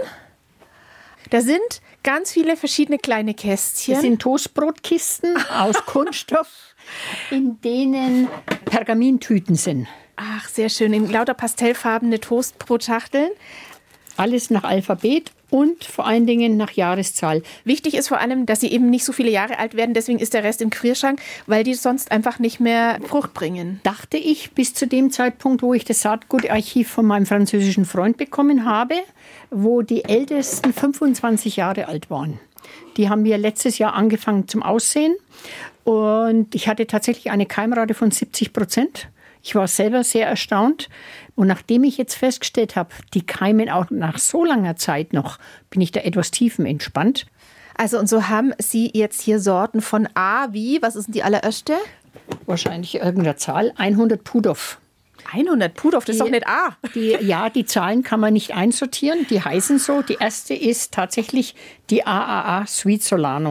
Da sind ganz viele verschiedene kleine Kästchen. Das sind Toastbrotkisten aus Kunststoff, in denen Pergamintüten sind. Ach, sehr schön. In lauter pastellfarbene Toastbrotschachteln. Alles nach Alphabet und vor allen Dingen nach Jahreszahl. Wichtig ist vor allem, dass sie eben nicht so viele Jahre alt werden. Deswegen ist der Rest im Gefrierschrank, weil die sonst einfach nicht mehr Frucht bringen. Dachte ich bis zu dem Zeitpunkt, wo ich das Saatgutarchiv von meinem französischen Freund bekommen habe, wo die Ältesten fünfundzwanzig Jahre alt waren. Die haben wir letztes Jahr angefangen zum Aussehen. Und ich hatte tatsächlich eine Keimrate von siebzig Prozent. Ich war selber sehr erstaunt. Und nachdem ich jetzt festgestellt habe, die keimen auch nach so langer Zeit noch, bin ich da etwas tiefenentspannt. Also und so haben Sie jetzt hier Sorten von A wie, was ist denn die allererste? Wahrscheinlich irgendeine Zahl, hundert Pudow. hundert Pudow, das ist doch nicht A. Die, ja, die Zahlen kann man nicht einsortieren, die heißen so. Die erste ist tatsächlich die A A A Sweet Solano.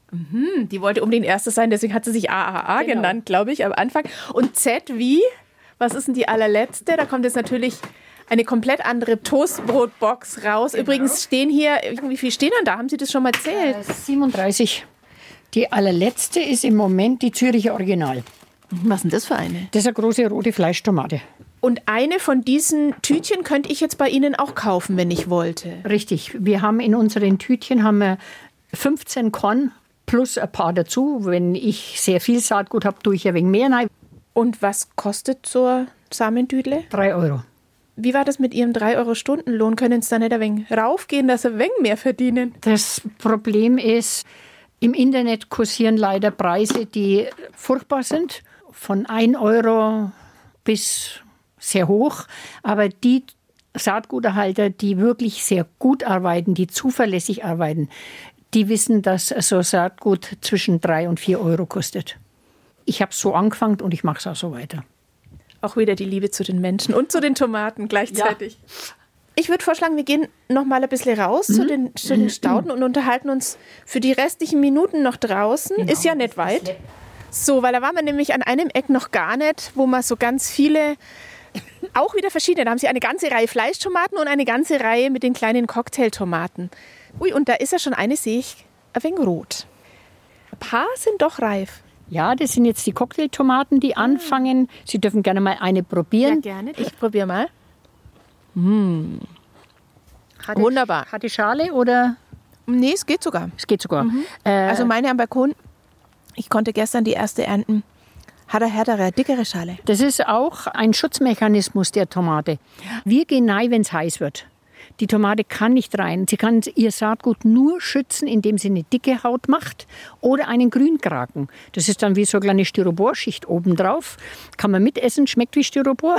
Mhm, die wollte unbedingt Erste sein, deswegen hat sie sich A A A genau. genannt, glaube ich, am Anfang. Und Z wie? Was ist denn die allerletzte? Da kommt jetzt natürlich eine komplett andere Toastbrotbox raus. Genau. Übrigens stehen hier, wie viel stehen denn da? Haben Sie das schon mal erzählt? Äh, siebenunddreißig. Die allerletzte ist im Moment die Züricher Original. Was ist denn das für eine? Das ist eine große rote Fleischtomate. Und eine von diesen Tütchen könnte ich jetzt bei Ihnen auch kaufen, wenn ich wollte. Richtig. Wir haben in unseren Tütchen haben wir fünfzehn Korn plus ein paar dazu. Wenn ich sehr viel Saatgut habe, tue ich ein wenig mehr rein. Und was kostet so eine Samendüdle? Drei Euro. Wie war das mit Ihrem drei Euro Stundenlohn? Können Sie da nicht ein wenig raufgehen, dass Sie ein wenig mehr verdienen? Das Problem ist, im Internet kursieren leider Preise, die furchtbar sind. Von ein Euro bis sehr hoch. Aber die Saatguterhalter, die wirklich sehr gut arbeiten, die zuverlässig arbeiten, die wissen, dass so Saatgut zwischen drei und vier Euro kostet. Ich habe so angefangen und ich mache es auch so weiter. Auch wieder die Liebe zu den Menschen und zu den Tomaten gleichzeitig. Ja. Ich würde vorschlagen, wir gehen noch mal ein bisschen raus mhm. zu, den, zu den Stauden und unterhalten uns für die restlichen Minuten noch draußen. Genau. Ist ja nicht weit. So, weil da waren wir nämlich an einem Eck noch gar nicht, wo man so ganz viele, auch wieder verschiedene, da haben sie eine ganze Reihe Fleischtomaten und eine ganze Reihe mit den kleinen Cocktailtomaten. Ui, und da ist ja schon eine, sehe ich, ein wenig rot. Ein paar sind doch reif. Ja, das sind jetzt die Cocktailtomaten, die anfangen. Sie dürfen gerne mal eine probieren. Ja, gerne. Ich probiere mal. Mmh. Hat Wunderbar. Die, hat die Schale oder? Nee, es geht sogar. Es geht sogar. Mhm. Äh, also meine am Balkon, ich konnte gestern die erste ernten, hat eine härtere, dickere Schale. Das ist auch ein Schutzmechanismus der Tomate. Wir gehen rein, wenn es heiß wird. Die Tomate kann nicht rein. Sie kann ihr Saatgut nur schützen, indem sie eine dicke Haut macht oder einen Grünkragen. Das ist dann wie so eine kleine Styroporschicht obendrauf. Kann man mitessen, schmeckt wie Styropor.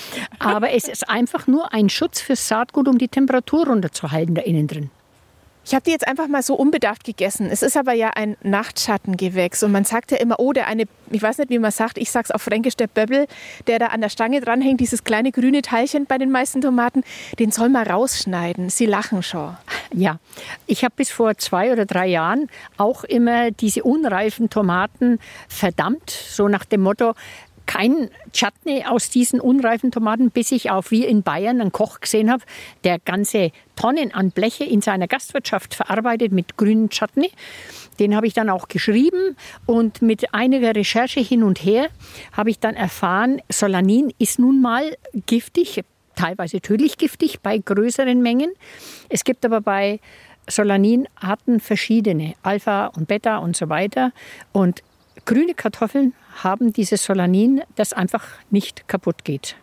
Aber es ist einfach nur ein Schutz fürs Saatgut, um die Temperatur runterzuhalten da innen drin. Ich habe die jetzt einfach mal so unbedarft gegessen. Es ist aber ja ein Nachtschattengewächs. Und man sagt ja immer, oh, der eine, ich weiß nicht, wie man sagt, ich sage es auf Fränkisch, der Böbbel, der da an der Stange dranhängt, dieses kleine grüne Teilchen bei den meisten Tomaten, den soll man rausschneiden. Sie lachen schon. Ja, ich habe bis vor zwei oder drei Jahren auch immer diese unreifen Tomaten verdammt, so nach dem Motto, kein Chutney aus diesen unreifen Tomaten, bis ich auf, wie in Bayern, einen Koch gesehen habe, der ganze Tonnen an Bleche in seiner Gastwirtschaft verarbeitet mit grünen Chutney. Den habe ich dann auch geschrieben und mit einiger Recherche hin und her habe ich dann erfahren, Solanin ist nun mal giftig, teilweise tödlich giftig bei größeren Mengen. Es gibt aber bei Solaninarten verschiedene, Alpha und Beta und so weiter. Und grüne Kartoffeln haben dieses Solanin, das einfach nicht kaputt geht.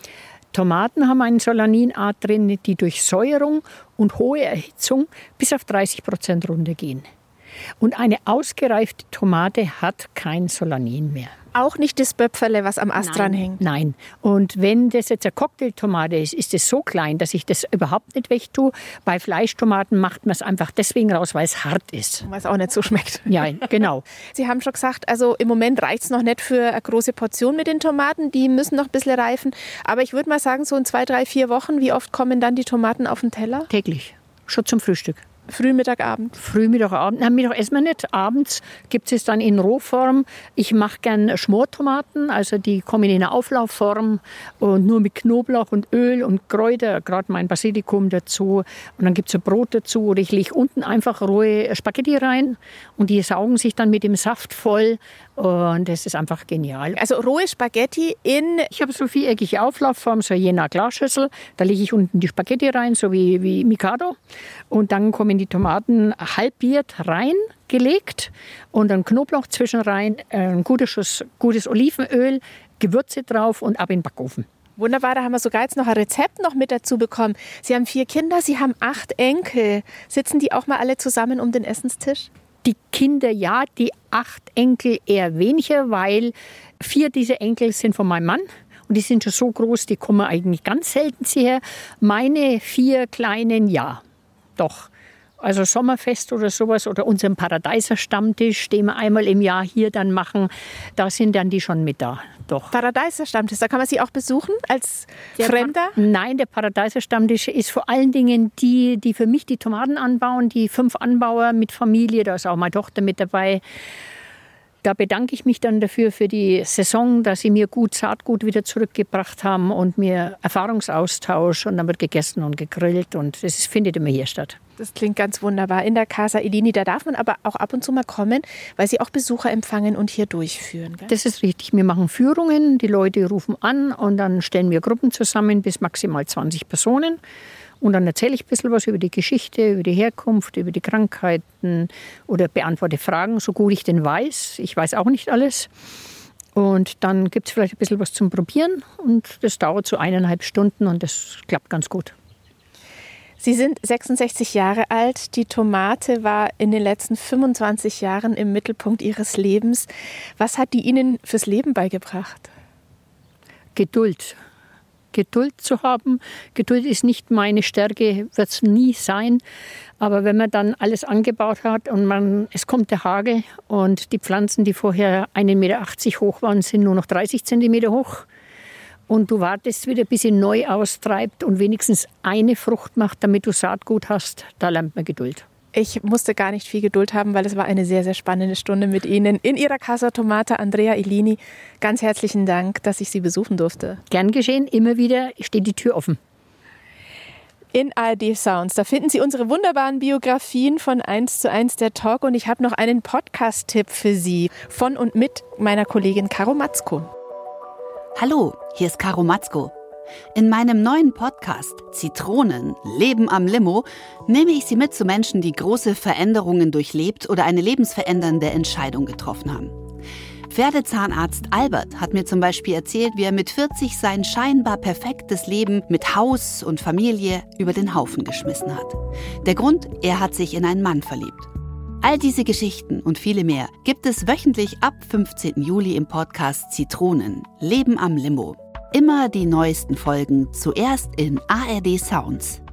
Tomaten haben eine Solaninart drin, die durch Säuerung und hohe Erhitzung bis auf dreißig Prozent runtergehen. Und eine ausgereifte Tomate hat kein Solanin mehr. Auch nicht das Böpferle, was am Ast Nein. dran hängt? Nein. Und wenn das jetzt eine Cocktailtomate ist, ist es so klein, dass ich das überhaupt nicht wegtue. Bei Fleischtomaten macht man es einfach deswegen raus, weil es hart ist. Weil es auch nicht so schmeckt. Ja, genau. Sie haben schon gesagt, also im Moment reicht es noch nicht für eine große Portion mit den Tomaten. Die müssen noch ein bisschen reifen. Aber ich würde mal sagen, so in zwei, drei, vier Wochen, wie oft kommen dann die Tomaten auf den Teller? Täglich. Schon zum Frühstück. Früh, Mittag, Abend? Früh, Mittag, Abend. Nein, Mittag essen wir nicht. Abends gibt es dann in Rohform. Ich mache gern Schmortomaten, also die kommen in eine Auflaufform und nur mit Knoblauch und Öl und Kräuter, gerade mein Basilikum dazu. Und dann gibt es ein Brot dazu. Oder ich lege unten einfach rohe Spaghetti rein und die saugen sich dann mit dem Saft voll. Und das ist einfach genial. Also rohe Spaghetti in... Ich habe so viereckige Auflaufform, so je Glasschüssel. Da lege ich unten die Spaghetti rein, so wie, wie Mikado. Und dann kommen die Tomaten halbiert reingelegt und dann Knoblauch zwischen rein, ein guter Schuss gutes Olivenöl, Gewürze drauf und ab in den Backofen. Wunderbar, da haben wir sogar jetzt noch ein Rezept noch mit dazu bekommen. Sie haben vier Kinder, Sie haben acht Enkel. Sitzen die auch mal alle zusammen um den Essenstisch? Die Kinder ja, die acht Enkel eher weniger, weil vier dieser Enkel sind von meinem Mann. Und die sind schon so groß, die kommen eigentlich ganz selten hierher. Meine vier Kleinen, ja, doch. Also Sommerfest oder sowas oder unseren Paradeiser Stammtisch, den wir einmal im Jahr hier dann machen, da sind dann die schon mit da. doch. Paradeiser Stammtisch, da kann man Sie auch besuchen als der Fremder? Pa- Nein, der Paradeiser Stammtisch ist vor allen Dingen die, die für mich die Tomaten anbauen, die fünf Anbauer mit Familie, da ist auch meine Tochter mit dabei. Da bedanke ich mich dann dafür für die Saison, dass sie mir gut Saatgut wieder zurückgebracht haben und mir Erfahrungsaustausch, und dann wird gegessen und gegrillt und das findet immer hier statt. Das klingt ganz wunderbar. In der Casa Illini, da darf man aber auch ab und zu mal kommen, weil Sie auch Besucher empfangen und hier durchführen. Gell? Das ist richtig. Wir machen Führungen, die Leute rufen an und dann stellen wir Gruppen zusammen bis maximal zwanzig Personen. Und dann erzähle ich ein bisschen was über die Geschichte, über die Herkunft, über die Krankheiten oder beantworte Fragen, so gut ich denn weiß. Ich weiß auch nicht alles. Und dann gibt es vielleicht ein bisschen was zum Probieren. Und das dauert so eineinhalb Stunden und das klappt ganz gut. Sie sind sechsundsechzig Jahre alt. Die Tomate war in den letzten fünfundzwanzig Jahren im Mittelpunkt Ihres Lebens. Was hat die Ihnen fürs Leben beigebracht? Geduld. Geduld zu haben. Geduld ist nicht meine Stärke, wird es nie sein. Aber wenn man dann alles angebaut hat und man, es kommt der Hagel und die Pflanzen, die vorher ein Meter achtzig hoch waren, sind nur noch dreißig Zentimeter hoch. Und du wartest wieder, bis sie neu austreibt und wenigstens eine Frucht macht, damit du Saatgut hast. Da lernt man Geduld. Ich musste gar nicht viel Geduld haben, weil es war eine sehr, sehr spannende Stunde mit Ihnen in Ihrer Casa Tomata, Andrea Illini. Ganz herzlichen Dank, dass ich Sie besuchen durfte. Gern geschehen, immer wieder steht die Tür offen. In A R D Sounds, da finden Sie unsere wunderbaren Biografien von eins zu eins der Talk. Und ich habe noch einen Podcast-Tipp für Sie von und mit meiner Kollegin Caro Matzko. Hallo, hier ist Caro Matzko. In meinem neuen Podcast Zitronen, Leben am Limo nehme ich Sie mit zu Menschen, die große Veränderungen durchlebt oder eine lebensverändernde Entscheidung getroffen haben. Pferdezahnarzt Albert hat mir zum Beispiel erzählt, wie er mit vierzig sein scheinbar perfektes Leben mit Haus und Familie über den Haufen geschmissen hat. Der Grund, er hat sich in einen Mann verliebt. All diese Geschichten und viele mehr gibt es wöchentlich ab fünfzehnten Juli im Podcast Zitronen, Leben am Limo. Immer die neuesten Folgen zuerst in A R D Sounds.